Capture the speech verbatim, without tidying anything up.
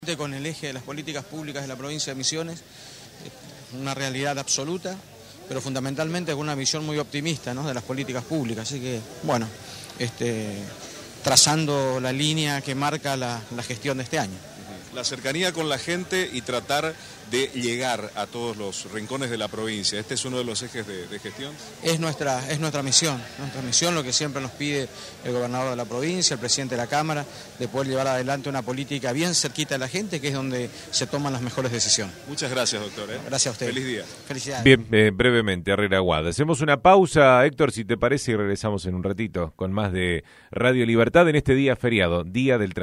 Con el eje de las políticas públicas de la provincia de Misiones, una realidad absoluta, pero fundamentalmente con una visión muy optimista, ¿no?, de las políticas públicas. Así que, bueno, este, trazando la línea que marca la, la gestión de este año. La cercanía con la gente y tratar de llegar a todos los rincones de la provincia. ¿Este es uno de los ejes de, de gestión? Es nuestra, es nuestra misión, nuestra misión, lo que siempre nos pide el gobernador de la provincia, el presidente de la Cámara, de poder llevar adelante una política bien cerquita de la gente, que es donde se toman las mejores decisiones. Muchas gracias, doctor. ¿eh? Gracias a usted. Feliz día. Felicidades. Bien, eh, brevemente, Herrera Aguada. Hacemos una pausa, Héctor, si te parece, y regresamos en un ratito con más de Radio Libertad en este día feriado, Día del Trabajo.